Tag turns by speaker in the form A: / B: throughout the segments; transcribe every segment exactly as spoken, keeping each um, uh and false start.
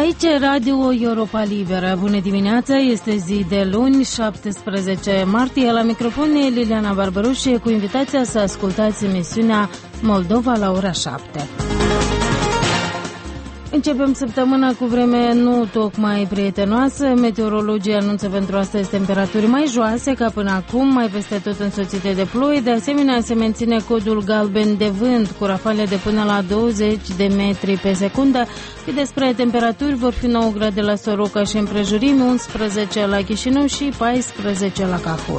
A: Aici Radio Europa Liberă. Bună dimineața, este zi de luni, șaptesprezece martie. La microfon e Liliana Barbaroșie cu invitația să ascultați emisiunea Moldova la ora șapte. Începem săptămâna cu vreme nu tocmai prietenoasă. Meteorologii anunță pentru astăzi temperaturi mai joase ca până acum, mai peste tot însoțite de ploi. De asemenea, se menține codul galben de vânt cu rafale de până la douăzeci de metri pe secundă. Cât despre temperaturi, vor fi nouă grade la Soroca și împrejurimi, unsprezece la Chișinău și paisprezece la Cahul.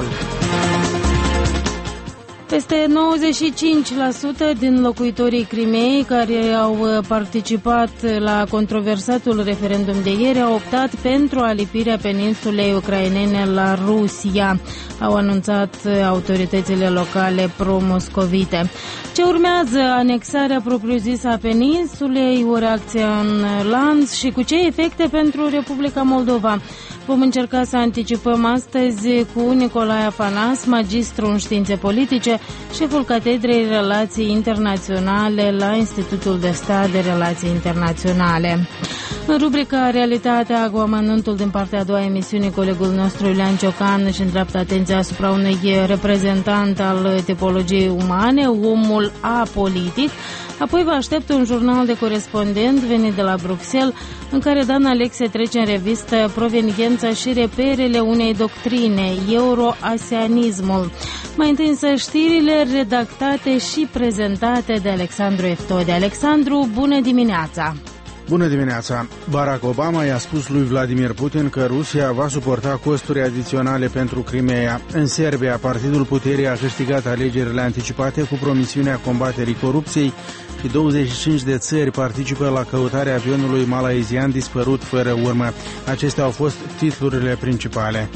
A: Peste nouăzeci și cinci la sută din locuitorii Crimeei care au participat la controversatul referendum de ieri au optat pentru alipirea peninsulei ucrainene la Rusia, au anunțat autoritățile locale pro-moscovite. Ce urmează? Anexarea propriu-zisă a peninsulei, o reacție în lanț și cu ce efecte pentru Republica Moldova? Vom încerca să anticipăm astăzi cu Nicolae Afanas, magistru în științe politice, șeful Catedrei Relații Internaționale la Institutul de Stat de Relații Internaționale. În rubrica Realitatea cu amănuntul din partea a doua emisiunii, colegul nostru Iulian Ciocan își îndreaptă atenția asupra unui reprezentant al tipologiei umane, omul apolitic. Apoi vă aștept un jurnal de corespondent venit de la Bruxelles, în care Dan Alexe trece în revistă proveniența și reperele unei doctrine, euroasianismul. Mai întâi însă știrile redactate și prezentate de Alexandru Eftode. Alexandru, bună dimineața!
B: Bună dimineața! Barack Obama i-a spus lui Vladimir Putin că Rusia va suporta costuri adiționale pentru Crimeea. În Serbia, Partidul Puterii a câștigat alegerile anticipate cu promisiunea combaterii corupției și douăzeci și cinci de țări participă la căutarea avionului malaizian dispărut fără urmă. Acestea au fost titlurile principale.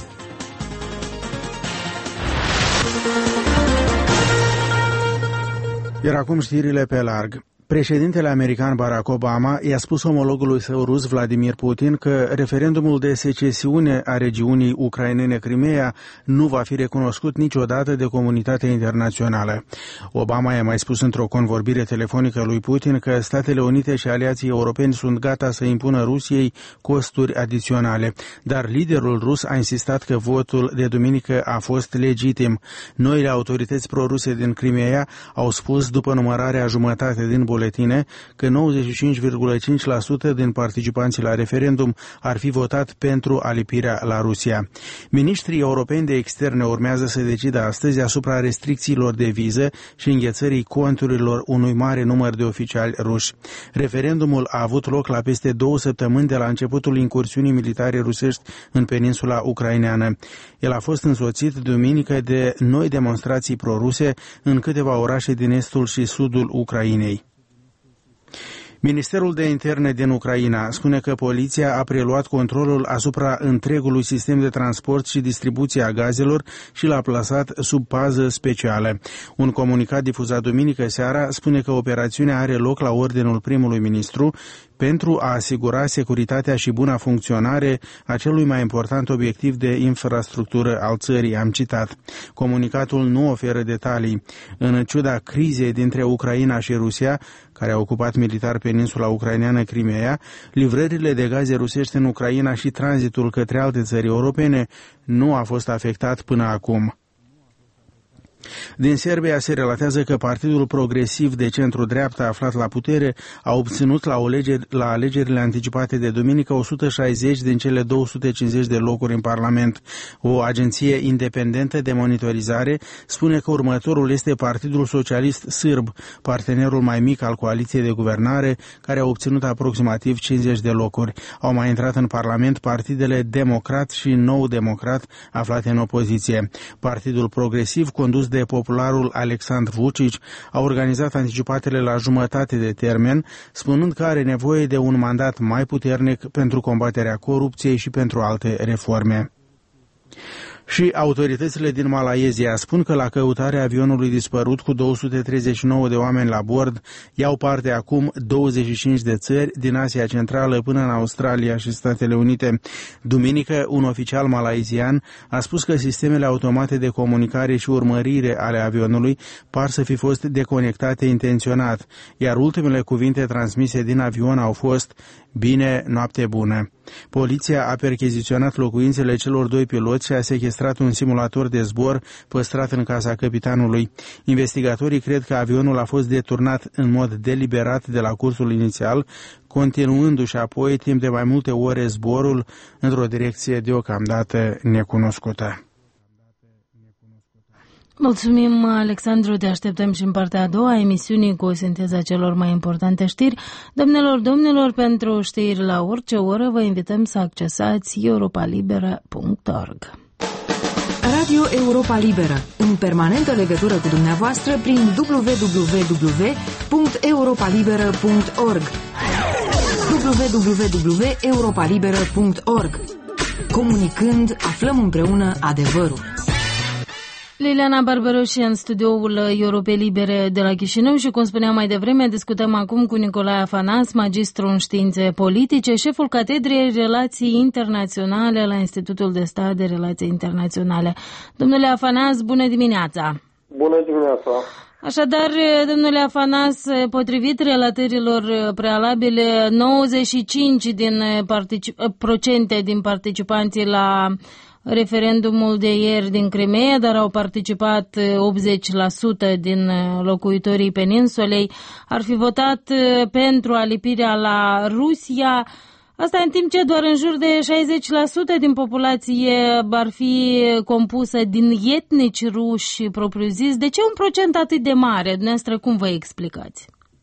B: Iar acum știrile pe larg. Președintele american Barack Obama i-a spus omologului său rus Vladimir Putin că referendumul de secesiune a regiunii ucrainene Crimeea nu va fi recunoscut niciodată de comunitatea internațională. Obama i-a mai spus într-o convorbire telefonică lui Putin că Statele Unite și aliații europeni sunt gata să impună Rusiei costuri adiționale, dar liderul rus a insistat că votul de duminică a fost legitim. Noile autorități proruse din Crimeea au spus după numărarea jumătate din buletine că nouăzeci și cinci virgulă cinci la sută din participanții la referendum ar fi votat pentru alipirea la Rusia. Ministrii europeni de externe urmează să decidă astăzi asupra restricțiilor de viză și înghețării conturilor unui mare număr de oficiali ruși. Referendumul a avut loc la peste două săptămâni de la începutul incursiunii militare rusești în peninsula ucraineană. El a fost însoțit duminică de noi demonstrații proruse în câteva orașe din estul și sudul Ucrainei. Ministerul de Interne din Ucraina spune că poliția a preluat controlul asupra întregului sistem de transport și distribuție a gazelor și l-a plasat sub pază specială. Un comunicat difuzat duminică seara spune că operațiunea are loc la ordinul primului ministru pentru a asigura securitatea și buna funcționare a celui mai important obiectiv de infrastructură al țării, am citat. Comunicatul nu oferă detalii. În ciuda crizei dintre Ucraina și Rusia, care a ocupat militar peninsula ucraineană Crimeea, livrările de gaze rusești în Ucraina și tranzitul către alte țări europene nu a fost afectat până acum. Din Serbia se relatează că Partidul Progresiv de centru-dreapta aflat la putere a obținut la, alegeri, la alegerile anticipate de duminică o sută șaizeci din cele două sute cincizeci de locuri în Parlament. O agenție independentă de monitorizare spune că următorul este Partidul Socialist Sârb, partenerul mai mic al coaliției de guvernare, care a obținut aproximativ cincizeci de locuri. Au mai intrat în Parlament partidele Democrat și Nou Democrat aflate în opoziție. Partidul Progresiv, condus de popularul Alexandru Vučić, a organizat anticipatele la jumătate de termen, spunând că are nevoie de un mandat mai puternic pentru combaterea corupției și pentru alte reforme. Și autoritățile din Malaysia spun că la căutarea avionului dispărut cu două sute treizeci și nouă de oameni la bord iau parte acum douăzeci și cinci de țări din Asia Centrală până în Australia și Statele Unite. Duminică, un oficial malaysian a spus că sistemele automate de comunicare și urmărire ale avionului par să fi fost deconectate intenționat, iar ultimele cuvinte transmise din avion au fost "Bine, noapte bună". Poliția a percheziționat locuințele celor doi piloți și a sechestrat un simulator de zbor păstrat în casa capitanului. Investigatorii cred că avionul a fost deturnat în mod deliberat de la cursul inițial, continuându-și apoi timp de mai multe ore zborul într-o direcție deocamdată necunoscută.
A: Mulțumim, Alexandru, te așteptăm și în partea a doua a emisiunii cu o sinteză a celor mai importante știri. Domnilor, domnilor, pentru știri la orice oră vă invităm să accesați europa liberă punct org.
C: Radio Europa Liberă, în permanentă legătură cu dumneavoastră prin w w w punct europa liberă punct org w w w punct europa liberă punct org. Comunicând, aflăm împreună adevărul.
A: Liliana Barbaroși în studioul Europei Libere de la Chișinău și, cum spuneam mai devreme, discutăm acum cu Nicolae Afanas, magistru în științe politice, șeful catedrei Relații Internaționale la Institutul de Stat de Relații Internaționale. Domnule Afanas, bună dimineața!
D: Bună dimineața!
A: Așadar, domnule Afanas, potrivit relatărilor prealabile, nouăzeci și cinci din particip- procente din participanții la referendumul de ieri din Crimea, dar au participat optzeci la sută din locuitorii peninsulei, ar fi votat pentru alipirea la Rusia. Asta în timp ce doar în jur de șaizeci la sută din populație ar fi compusă din etnici ruși propriu-zis. De ce un procent atât de mare? Dumneavoastră, cum vă explicați?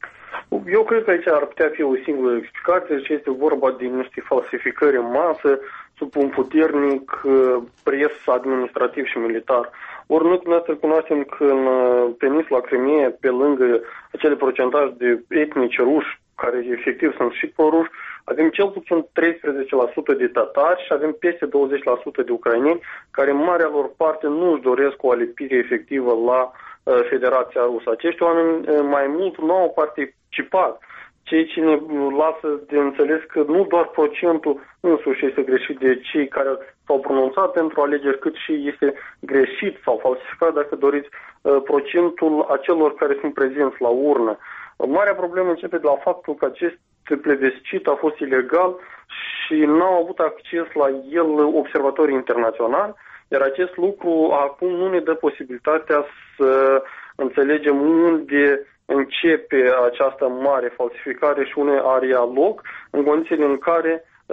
D: Eu cred că aici ar putea fi o singură explicație, și este vorba de niște falsificări în masă sub un puternic pres administrativ și militar. Ori noi dumneavoastră cunoaștem că în peninsula Crimea, pe lângă acele procentaje de etnici ruși, care efectiv sunt și proruși, avem cel puțin treisprezece la sută de tatari și avem peste douăzeci la sută de ucraineni, care în marea lor parte nu își doresc o alipire efectivă la Federația Rusă. Acești oameni mai mult nu au participat, ceea ce ne lasă de înțeles că nu doar procentul însuși este greșit de cei care s-au pronunțat pentru alegeri, cât și este greșit sau falsificat, dacă doriți, procentul acelor care sunt prezenți la urnă. Marea problemă începe de la faptul că acest plebiscit a fost ilegal și n-au avut acces la el observatorii internaționali, iar acest lucru acum nu ne dă posibilitatea să înțelegem unde începe această mare falsificare și unde are loc, în condițiile în care,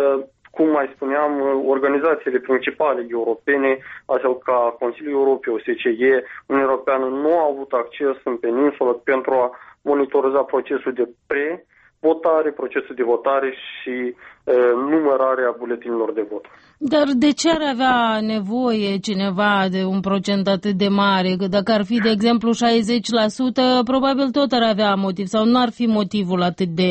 D: cum mai spuneam, organizațiile principale europene, astfel ca Consiliul Europei, O S C E, Uniunea Europeană, nu au avut acces în peninsulă pentru a monitoriza procesul de pre-votare, procesul de votare și uh, numărarea buletinilor de vot.
A: Dar de ce ar avea nevoie cineva de un procent atât de mare? Că dacă ar fi, de exemplu, șaizeci la sută, probabil tot ar avea motiv, sau nu ar fi motivul atât de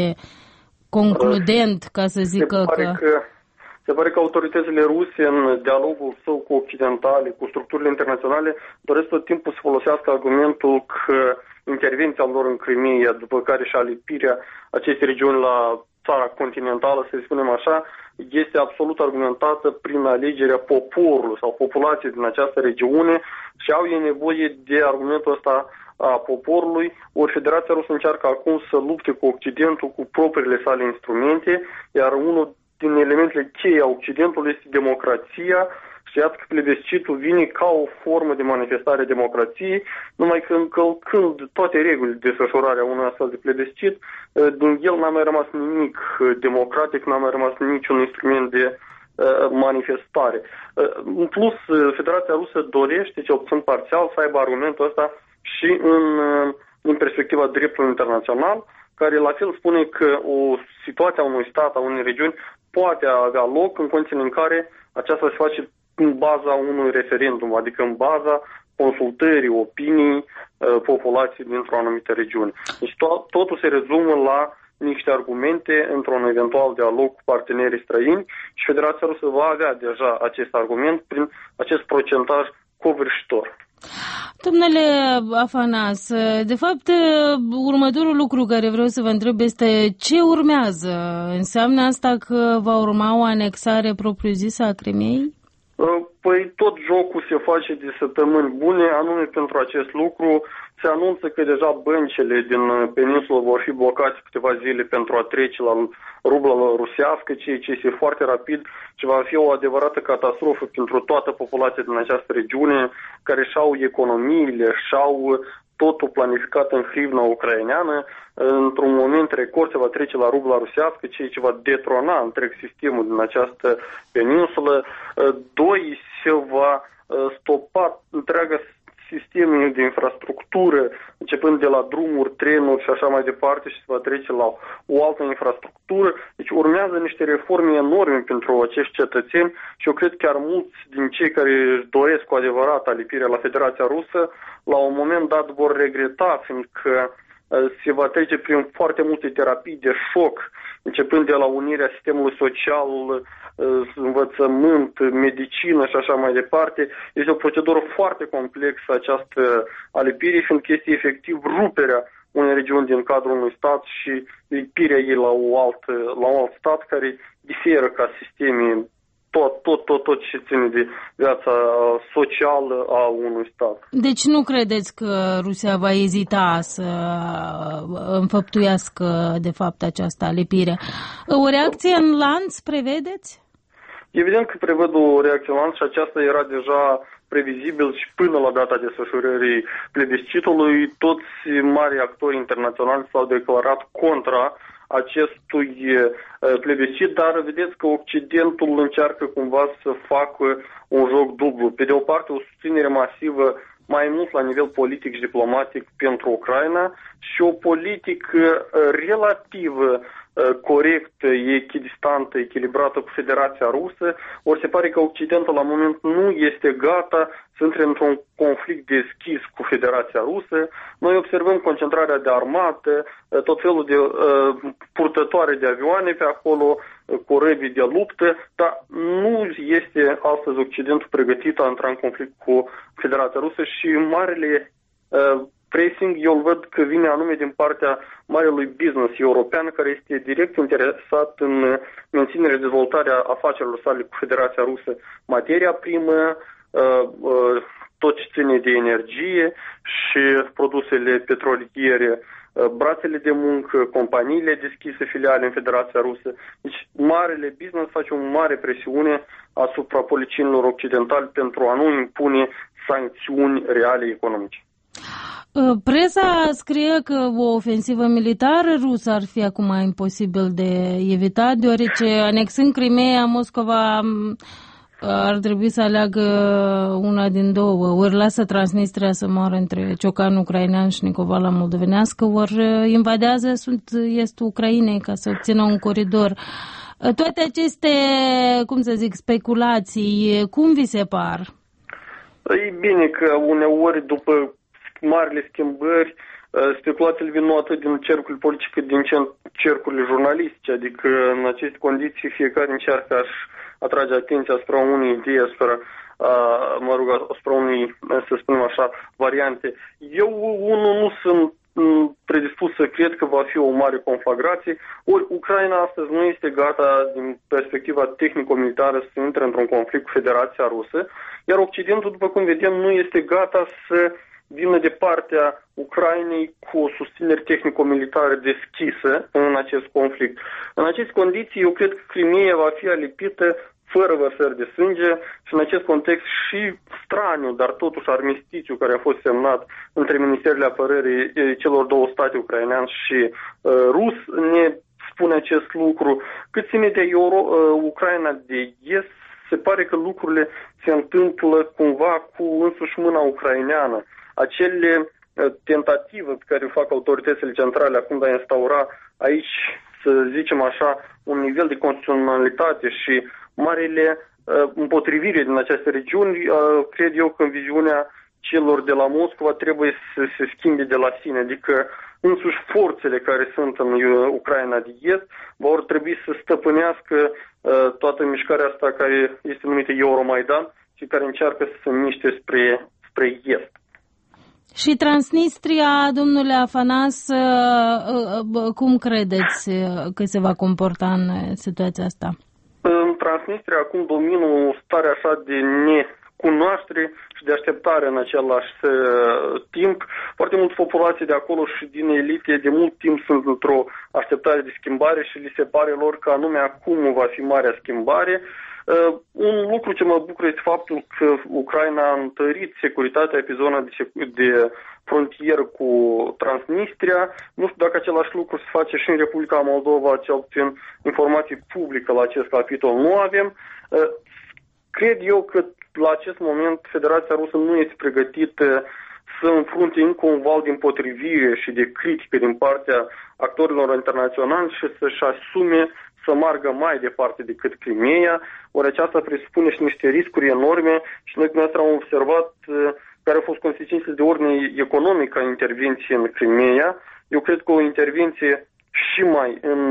A: concludent, ca să zic că...
D: că... Se pare că autoritățile ruse, în dialogul său cu occidentale, cu structurile internaționale, doresc tot timpul să folosească argumentul că intervenția lor în Crimea, după care și alipirea acestei regiuni la țara continentală, să spunem așa, este absolut argumentată prin alegerea poporului sau populației din această regiune și au ei nevoie de argumentul ăsta a poporului, ori Federația Rusă încearcă acum să lupte cu Occidentul cu propriile sale instrumente, iar unul din elementele cheie a Occidentului este democrația. Știați că plebiscitul vine ca o formă de manifestare a democrației, numai că încălcând toate regulile de desfășurare a unui astfel de plebiscit, din el n-a mai rămas nimic democratic, n-a mai rămas niciun instrument de manifestare. În plus, Federația Rusă dorește, cel puțin parțial, să aibă argumentul ăsta și în, în perspectiva dreptului internațional, care la fel spune că o situație a unui stat, a unei regiuni, poate avea loc în condițiile în care aceasta se face în baza unui referendum, adică în baza consultării opinii uh, populației dintr-o anumită regiune. Deci to- totul se rezumă la niște argumente într-un eventual dialog cu partenerii străini și Federația Rusă va avea deja acest argument prin acest procentaj covârșitor.
A: Domnule Afanas, de fapt, următorul lucru care vreau să vă întreb este ce urmează? Înseamnă asta că va urma o anexare propriu-zisă a Crimeei?
D: Păi tot jocul se face de săptămâni bune, anume pentru acest lucru. Se anunță că deja băncile din peninsulă vor fi blocate câteva zile pentru a trece la rubla rusească, ceea ce este foarte rapid și va fi o adevărată catastrofă pentru toată populația din această regiune, care și-au economiile, și-au totul planificat în hrivna ucraineană. Într-un moment record se va trece la rubla rusească, ceea ce va detrona întreg sistemul din această peninsulă. Doi, se va stopa întreaga sisteme de infrastructură, începând de la drumuri, trenuri și așa mai departe, și se va trece la o altă infrastructură. Deci urmează niște reforme enorme pentru acești cetățeni și eu cred chiar mulți din cei care își doresc cu adevărat alipirea la Federația Rusă, la un moment dat vor regreta, fiindcă se va trece prin foarte multe terapii de șoc, începând de la unirea sistemului social, învățământ, medicină și așa mai departe. Este o procedură foarte complexă această alipire, fiindcă este efectiv ruperea unei regiuni din cadrul unui stat și lipirea ei la, o altă, la un alt stat care diferă ca sisteme tot, tot, tot, tot ce ține de viața socială a unui stat.
A: Deci nu credeți că Rusia va ezita să înfăptuiască de fapt această alipire? O reacție în lanț prevedeți?
D: Evident că prevăd o reacție în lanț și aceasta era deja previzibil și până la data desfășurării plebiscitului. Toți mari actori internaționali s-au declarat contra acestui plebiscit, dar vedeți că Occidentul încearcă cumva să facă un joc dublu. Pe de o parte, o susținere masivă mai mult la nivel politic și diplomatic pentru Ucraina și o politică relativă corectă, echidistantă, echilibrată cu Federația Rusă, ori se pare că Occidentul la moment nu este gata să intre într-un conflict deschis cu Federația Rusă. Noi observăm concentrarea de armată, tot felul de uh, purtătoare de avioane pe acolo, corăbii de luptă, dar nu este astăzi Occidentul pregătit a intra în conflict cu Federația Rusă și marele uh, pressing, eu îl văd că vine anume din partea marelui business european, care este direct interesat în menținerea și dezvoltarea afacerilor sale cu Federația Rusă, materia primă, tot ce ține de energie și produsele petroliere, brațele de muncă, companiile deschise filiale în Federația Rusă. Deci, marele business face o mare presiune asupra politicienilor occidentali pentru a nu impune sancțiuni reale economice.
A: Presa scrie că o ofensivă militară rusă ar fi acum imposibil de evitat, deoarece anexând Crimeea, Moscova ar trebui să aleagă una din două. Ori lasă Transnistria să moară între ciocanul ucrainean și Nicovala moldovenească, ori invadează estul Ucrainei ca să obțină un coridor. Toate aceste, cum să zic, speculații, cum vi se par?
D: E bine că uneori, după marile schimbări, speculațiile vin nu atât din cercul politic, cât din cercurile jurnalistice, adică în aceste condiții fiecare încearcă a-și atrage atenția asupra unei idei, asupra, mă rog, asupra unei, să spunem așa, variante. Eu, unul, nu sunt predispus să cred că va fi o mare conflagrație, ori Ucraina astăzi nu este gata, din perspectiva tehnico-militară, să intre într-un conflict cu Federația Rusă, iar Occidentul, după cum vedem, nu este gata să vină de partea Ucrainei cu o susținere tehnico-militară deschisă în acest conflict. În aceste condiții, eu cred că Crimeea va fi alipită fără vărsări de sânge și în acest context și straniu, dar totuși armistițiu care a fost semnat între Ministerele Apărării celor două state, ucrainean și uh, rus, ne spune acest lucru. Cât ține de Euro, uh, Ucraina de Est, se pare că lucrurile se întâmplă cumva cu însuși mâna ucraineană. Acele tentative pe care o fac autoritățile centrale acum de a instaura aici, să zicem așa, un nivel de constituționalitate și marile împotrivire din aceste regiuni, cred eu că în viziunea celor de la Moscova trebuie să se schimbe de la sine, adică însuși forțele care sunt în Ucraina de Est vor trebui să stăpânească uh, toată mișcarea asta care este numită Euromaidan și care încearcă să se miște spre, spre Est.
A: Și Transnistria, domnule Afanas, cum credeți că se va comporta în situația asta?
D: În Transnistria acum domină o stare așa de necunoaștere și de așteptare în același timp. Foarte multă populație de acolo și din elite de mult timp sunt într-o așteptare de schimbare și li se pare lor că anume acum va fi marea schimbare. Uh, un lucru ce mă bucură este faptul că Ucraina a întărit securitatea pe zona de, de frontieră cu Transnistria. Nu știu dacă același lucru se face și în Republica Moldova, cel puțin informații publică la acest capitol nu avem. Uh, cred eu că la acest moment Federația Rusă nu este pregătită să înfrunte încă un val de împotrivire și de critică din partea actorilor internaționali și să-și asume să meargă mai departe decât Crimeea, ori aceasta presupune și niște riscuri enorme și noi dumneavoastră am observat care au fost consecințele de ordine economică a intervenției în Crimeea. Eu cred că o intervenție și mai în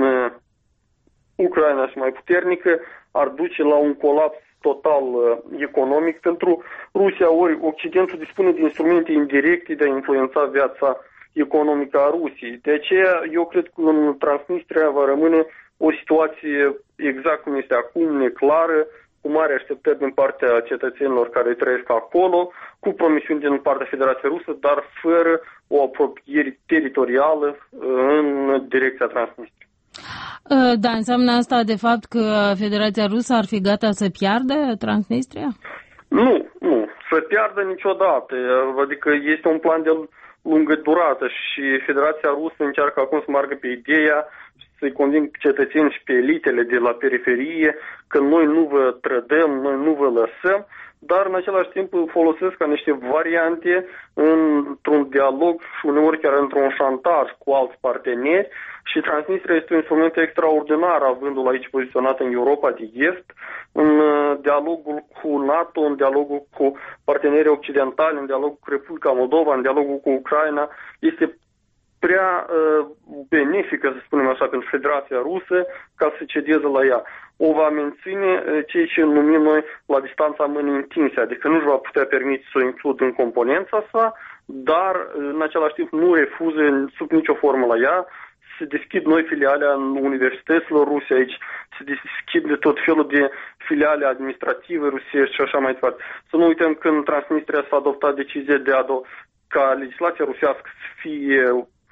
D: Ucraina și mai puternică ar duce la un colaps total economic pentru Rusia, ori Occidentul dispune de instrumente indirecte de a influența viața economică a Rusiei. De aceea eu cred că în Transnistria va rămâne o situație exact cum este acum, neclară, cu mari așteptări din partea cetățenilor care trăiesc acolo, cu promisiuni din partea Federației Rusă, dar fără o apropiere teritorială în direcția Transnistriei.
A: Da, înseamnă asta de fapt că Federația Rusă ar fi gata să piardă Transnistria?
D: Nu, nu, să piardă niciodată. Adică este un plan de lungă durată și Federația Rusă încearcă acum să meargă pe ideea să-i conving cetățeni și pe elitele de la periferie că noi nu vă trădăm, noi nu vă lăsăm, dar în același timp folosesc ca niște variante într-un dialog și uneori chiar într-un șantaj cu alți parteneri și Transnistria este un instrument extraordinar avându-l aici poziționat în Europa de Est, în dialogul cu NATO, în dialogul cu partenerii occidentali, în dialogul cu Republica Moldova, în dialogul cu Ucraina. Este prea uh, benefică, să spunem așa, pentru Federația Rusă ca să cedeze la ea. O va menține uh, ceea ce numim noi la distanța mâinii întinse, adică nu își va putea permite să o includ în componența sa, dar uh, în același timp nu refuză sub nicio formă la ea. Se deschid noi filiale în universităților ruse aici, se deschid de tot felul de filiale administrative rusești și așa mai departe. Să nu uităm că în Transnistria s-a adoptat decizia de a do- ca legislația rusească să fie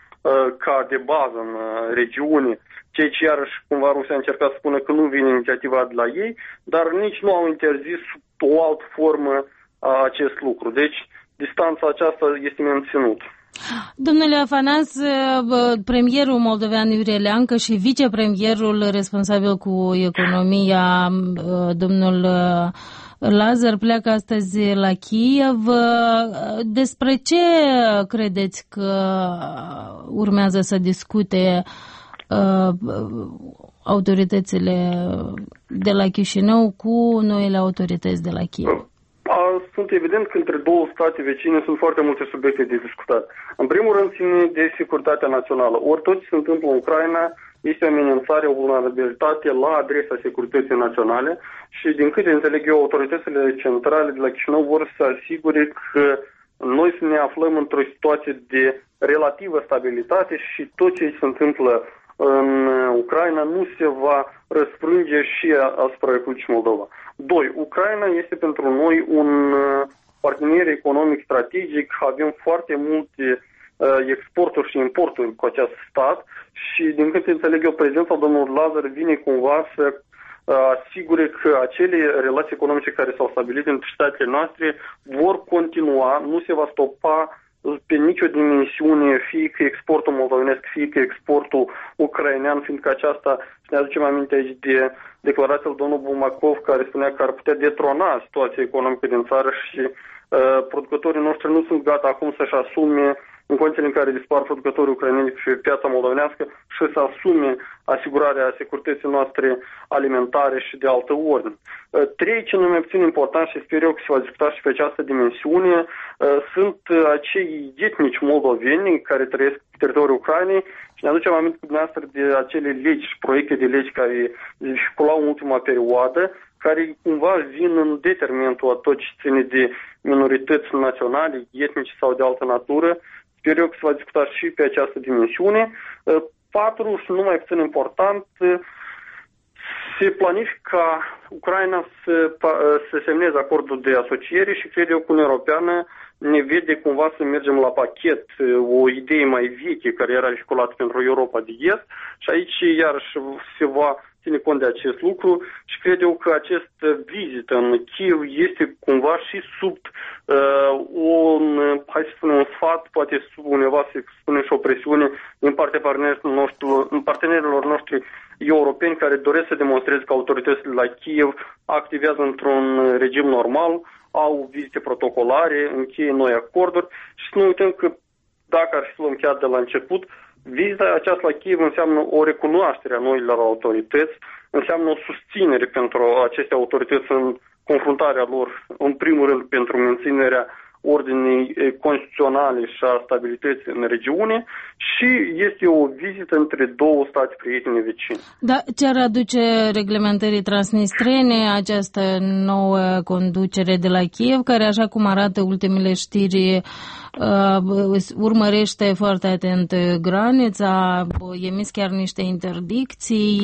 D: ca de bază în regiune, ceea ce iarăși cumva Rusia a încercat să spună că nu vine inițiativa de la ei, dar nici nu au interzis sub o altă formă acest lucru. Deci distanța aceasta este menținută.
A: Domnule Afanas, premierul moldovean Iurie Leancă și vicepremierul responsabil cu economia, domnul Lazar, pleacă astăzi la Kiev. Despre ce credeți că urmează să discute uh, autoritățile de la Chișinău cu noile autorități de la Kiev?
D: Sunt evident că între două state vecine sunt foarte multe subiecte de discutat. În primul rând ține de securitatea națională. Ori tot ce se întâmplă în Ucraina este o amenințare, o vulnerabilitate la adresa securității naționale și din câte înțeleg eu, autoritățile centrale de la Chișinău vor să asigure că noi să ne aflăm într-o situație de relativă stabilitate și tot ce se întâmplă în Ucraina nu se va răsfrânge și asupra Republicii Moldova. Doi, Ucraina este pentru noi un partener economic strategic, avem foarte multe exporturi și importuri cu acest stat și din câte înțeleg eu, prezența domnului Lazar vine cumva să asigure că acele relații economice care s-au stabilit între statele noastre vor continua, nu se va stopa pe nicio dimensiune, fie că exportul moldovenesc, fie că exportul ucrainean, fiindcă aceasta, ne aducem aminte aici de declarația lui domnul Bumacov, care spunea că ar putea detrona situația economică din țară și uh, producătorii noștri nu sunt gata acum să-și asume în condițiile în care dispar producătorii ucraineni pe piața moldovenească și să asume asigurarea securității noastre alimentare și de altă ordine. Trei, ce nu mai puțin important și sper eu că se va discuta și pe această dimensiune, sunt acei etnici moldoveni care trăiesc pe teritoriul Ucrainei și ne aducem aminte cu dumneavoastră de acele legi și proiecte de legi care circulau în ultima perioadă, care cumva vin în detrimentul a tot ce ține de minorități naționale, etnice sau de altă natură. Sper eu că se va discuta și pe această dimensiune. Patru, și nu mai puțin important, se planifică ca Ucraina să, să semneze acordul de asociere și cred eu că Uniunea Europeană ne vede cumva să mergem la pachet, o idee mai veche care era vehiculată pentru Europa de Est și aici iarăși se va ține cont de acest lucru și cred eu că această vizită în Kiev este cumva și sub uh, un, hai să spunem, un sfat, poate sub undeva să spunem și o presiune din partea partenerilor noștri, partenerilor noștri europeni care doresc să demonstreze că autoritățile la Kiev activează într-un regim normal, au vizite protocolare, încheie noi acorduri și să nu uităm că dacă ar fi să luăm chiar de la început, vizita aceasta la Kiev înseamnă o recunoaștere a noilor autorități, înseamnă o susținere pentru aceste autorități în confruntarea lor, în primul rând pentru menținerea ordinii constituționale și a stabilității în regiune și este o vizită între două state prietene vecine.
A: Da, ce ar aduce reglementării transnistrene această nouă conducere de la Kiev, care, așa cum arată ultimele știri, uh, urmărește foarte atent granița, a emis chiar niște interdicții.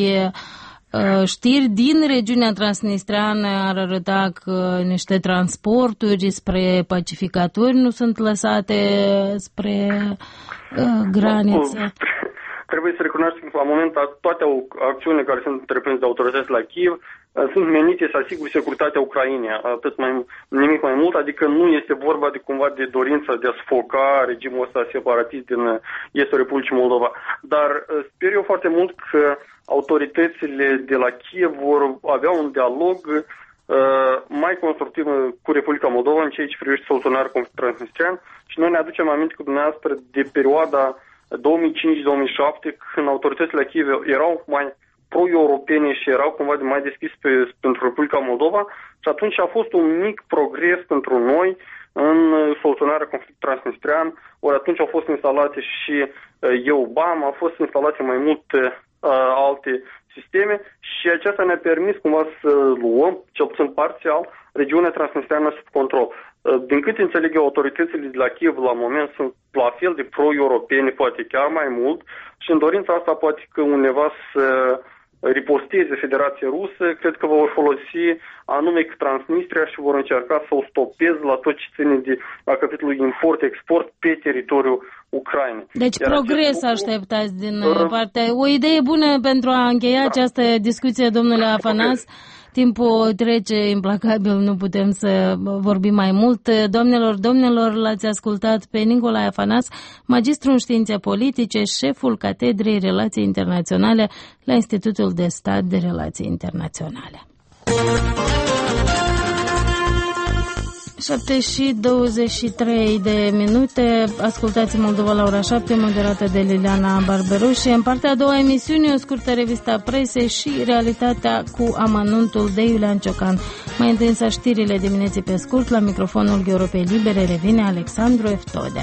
A: Știri din regiunea transnistreană ar arăta că niște transporturi spre pacificatori nu sunt lăsate spre uh, graniță.
D: Trebuie să recunoaștem că la moment toate acțiunile care sunt întreprinse de autorități la Kiev sunt menite să asigure securitatea Ucrainei, atât mai, nimic mai mult, adică nu este vorba de cumva de dorința de a sfoca regimul ăsta separatist din estul Republicii Moldova. Dar sper eu foarte mult că autoritățile de la Kiev vor avea un dialog uh, mai constructiv cu Republica Moldova în ceea ce privește soluționarea conflictului transnistrian și noi ne aducem aminte cu dumneavoastră de perioada două mii cinci două mii șapte când autoritățile la Kiev erau mai pro-europene și erau cumva de mai deschis pe, pentru Republica Moldova și atunci a fost un mic progres pentru noi în soluționarea conflictului transnistrian, ori atunci au fost instalate și uh, EUBAM, au fost instalate mai multe uh, alte sisteme și aceasta ne-a permis cumva să luăm, cel puțin parțial, regiunea transnistriană sub control. Uh, din cât înțeleg eu, autoritățile de la Kiev la moment sunt la fel de pro-europene, poate chiar mai mult și în dorința asta poate că undeva să riposteze Federația Rusă, cred că vor folosi anume Transnistria și vor încerca să o stopeze la tot ce ține de la capitolul import-export pe teritoriul Ucrainei.
A: Deci Iar progres lucru, așteptați din uh, partea. O idee bună pentru a încheia da. această discuție, domnule Afanas. Okay. Timpul trece implacabil, nu putem să vorbim mai mult. Doamnelor, domnilor, l-ați ascultat pe Nicolae Afanas, magistru în științe politice, șeful Catedrei Relații Internaționale la Institutul de Stat de Relații Internaționale. șapte și douăzeci și trei de minute. Ascultați Moldova la ora șapte, moderată de Liliana Barberușe. În partea a doua emisiune, o scurtă revistă a presei și realitatea cu amănuntul de Iulian Ciocan. Mai întâi însă știrile dimineții pe scurt. La microfonul Europei Libere revine Alexandru Eftode.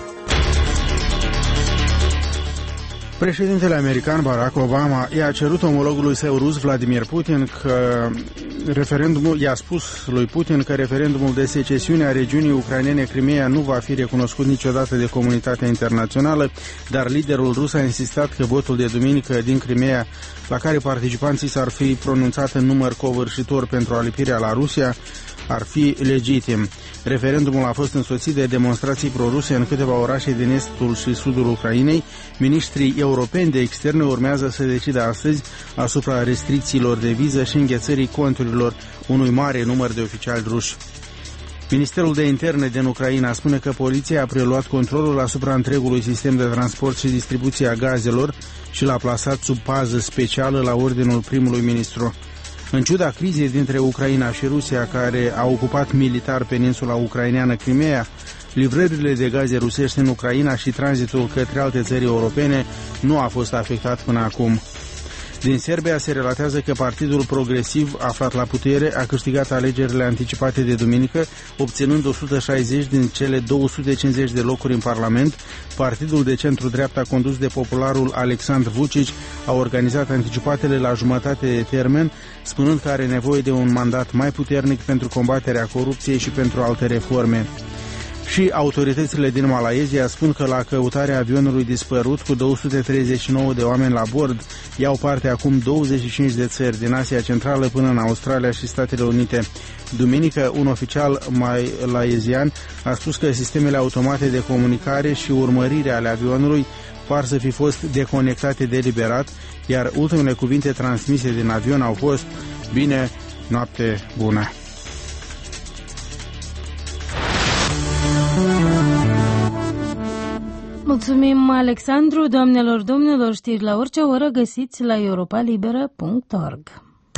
B: Președintele american Barack Obama i-a cerut omologului său rus Vladimir Putin că referendumul, i-a spus lui Putin că referendumul de secesiune a regiunii ucrainene Crimeea nu va fi recunoscut niciodată de comunitatea internațională, dar liderul rus a insistat că votul de duminică din Crimeea, la care participanții s-ar fi pronunțat în număr covârșitor pentru alipirea la Rusia, ar fi legitim. Referendumul a fost însoțit de demonstrații proruse în câteva orașe din estul și sudul Ucrainei. Ministrii europeni de externe urmează să decidă astăzi asupra restricțiilor de viză și înghețării conturilor unui mare număr de oficiali ruși. Ministerul de Interne din Ucraina spune că poliția a preluat controlul asupra întregului sistem de transport și distribuție a gazelor și l-a plasat sub pază specială la ordinul primului ministru. În ciuda crizei dintre Ucraina și Rusia, care a ocupat militar peninsula ucraineană Crimeea, Livrările de gaze rusești în Ucraina și tranzitul către alte țări europene nu a fost afectat până acum. Din Serbia se relatează că Partidul Progresiv, aflat la putere, a câștigat alegerile anticipate de duminică, obținând o sută șaizeci din cele două sute cincizeci de locuri în Parlament. Partidul de centru-dreapta, condus de popularul Aleksandar Vučić, a organizat anticipatele la jumătate de termen, spunând că are nevoie de un mandat mai puternic pentru combaterea corupției și pentru alte reforme. Și autoritățile din Malaysia spun că la căutarea avionului dispărut cu două sute treizeci și nouă de oameni la bord iau parte acum douăzeci și cinci de țări din Asia Centrală până în Australia și Statele Unite. Duminică, un oficial malaysian a spus că sistemele automate de comunicare și urmărire ale avionului par să fi fost deconectate deliberat, iar ultimele cuvinte transmise din avion au fost: bine, noapte bună.
A: Mulțumim, Alexandru. Doamnelor, domnilor, știri la orice oră găsiți la europa liberă punct org.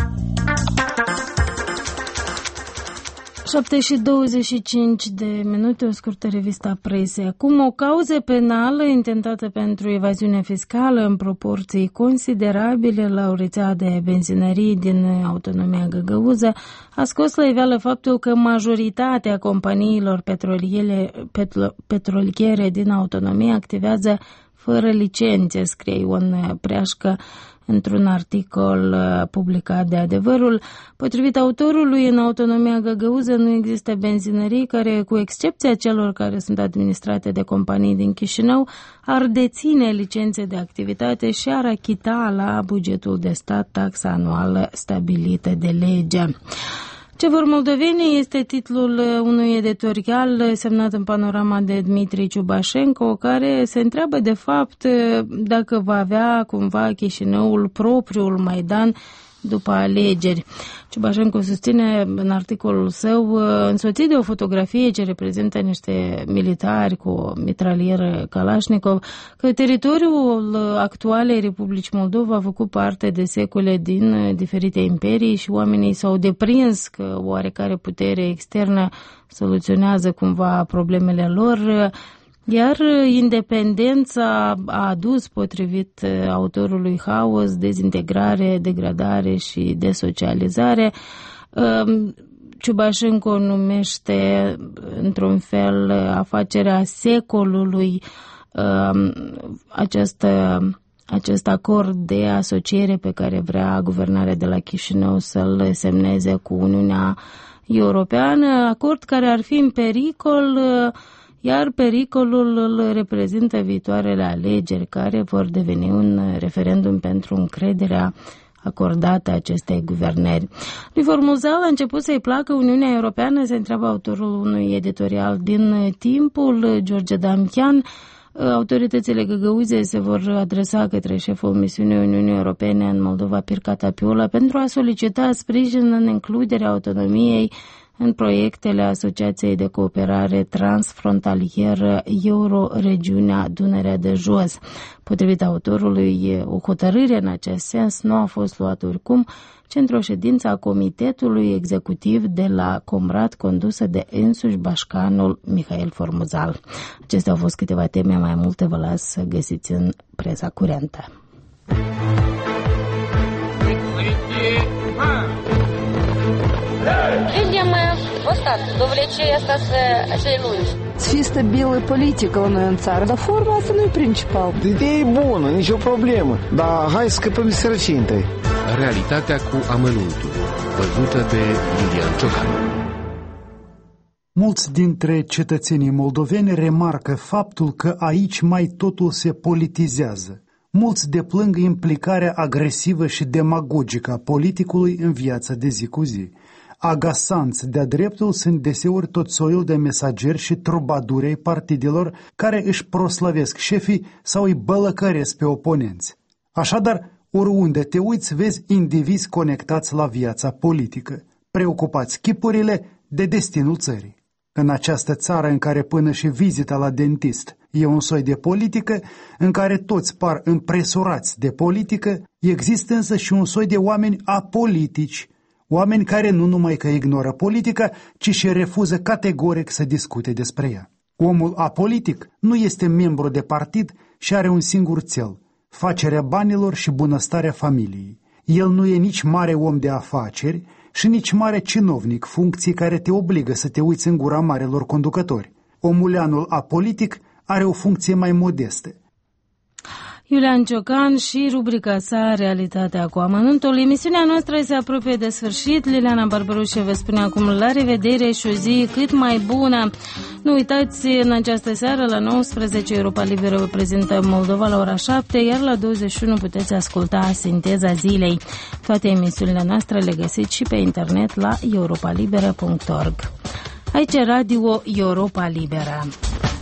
A: șapte și douăzeci și cinci de minute, o scurtă revistă presei. Acum, o cauză penală intentată pentru evaziune fiscală în proporții considerabile la o rețea de benzinării din autonomia Găgăuză a scos la iveală faptul că majoritatea companiilor petroliere, petro, petroliere din autonomie activează fără licențe, scrie Ion Preașcă într-un articol publicat de Adevărul. Potrivit autorului, în autonomia Găgăuză nu există benzinării care, cu excepția celor care sunt administrate de companii din Chișinău, ar deține licențe de activitate și ar achita la bugetul de stat taxa anuală stabilită de lege. Ce vor moldovenii este titlul unui editorial semnat în Panorama de Dmitri Ciubașenko, care se întreabă de fapt dacă va avea cumva Chișinăul propriul Maidan după alegeri. Ciubașenko susține în articolul său, însoțit de o fotografie ce reprezintă niște militari cu o mitralieră Kalashnikov, că teritoriul actualei Republici Moldova a făcut parte de secole din diferite imperii și oamenii s-au deprins că oarecare putere externă soluționează cumva problemele lor, iar independența a adus, potrivit autorului, haos, dezintegrare, degradare și desocializare. Ciubașenko numește într-un fel afacerea secolului această acest acord de asociere pe care vrea guvernarea de la Chișinău să-l semneze cu Uniunea Europeană, acord care ar fi în pericol, iar pericolul îl reprezintă viitoarele alegeri care vor deveni un referendum pentru încrederea acordată acestei guvernări. Lui Formuzal a început să-i placă Uniunea Europeană, se întreabă autorul unui editorial din Timpul, George Damian. Autoritățile găgăuze se vor adresa către șeful misiunii Uniunii Europene în Moldova, Pircata Piula, pentru a solicita sprijin în includerea autonomiei în proiectele Asociației de Cooperare Transfrontalieră Euro-Regiunea Dunărea de Jos. Potrivit autorului, o hotărâre în acest sens nu a fost luată oricum, ci într-o ședință a Comitetului Executiv de la Comrat, condusă de însuși bașcanul Mihail Formuzal. Acestea au fost câteva teme, mai multe vă las să găsiți în presa curentă.
E: Людям остаться, довлечение остаться celui.
F: Să fie stabilă politică la noi în țară, dar forma asta nu e principal.
G: Ideea e bună, nicio problemă, dar hai să scăpăm de sărăcie întâi.
H: Realitatea cu amănuntul, văzută de Iulian Ciocan.
I: Mulți dintre cetățenii moldoveni remarcă faptul că aici mai totul se politizează. Mulți deplâng implicarea agresivă și demagogică a politicului în viața de zi cu zi. Agasanți de-a dreptul sunt deseori tot soiul de mesageri și trubaduri ai partidelor care își proslăvesc șefii sau îi bălăcăresc pe oponenți. Așadar, oriunde te uiți, vezi indivizi conectați la viața politică, preocupați chipurile de destinul țării. În această țară în care până și vizita la dentist e un soi de politică, în care toți par împresurați de politică, există însă și un soi de oameni apolitici, oameni care nu numai că ignoră politica, ci și refuză categoric să discute despre ea. Omul apolitic nu este membru de partid și are un singur cel, facerea banilor și bunăstarea familiei. El nu e nici mare om de afaceri și nici mare cinovnic, funcții care te obligă să te uiți în gura marelor conducători. Omuleanul apolitic are o funcție mai modestă.
A: Iulian Ciocan și rubrica sa Realitatea cu amănuntul. Emisiunea noastră se apropie de sfârșit. Liliana Barbarușe vă spune acum la revedere și o zi cât mai bună. Nu uitați, în această seară la nouăsprezece Europa Liberă vă prezintă Moldova la ora șapte, iar la douăzeci și unu puteți asculta Sinteza Zilei. Toate emisiunile noastre le găsiți și pe internet la europa liberă punct org. Aici Radio Europa Liberă.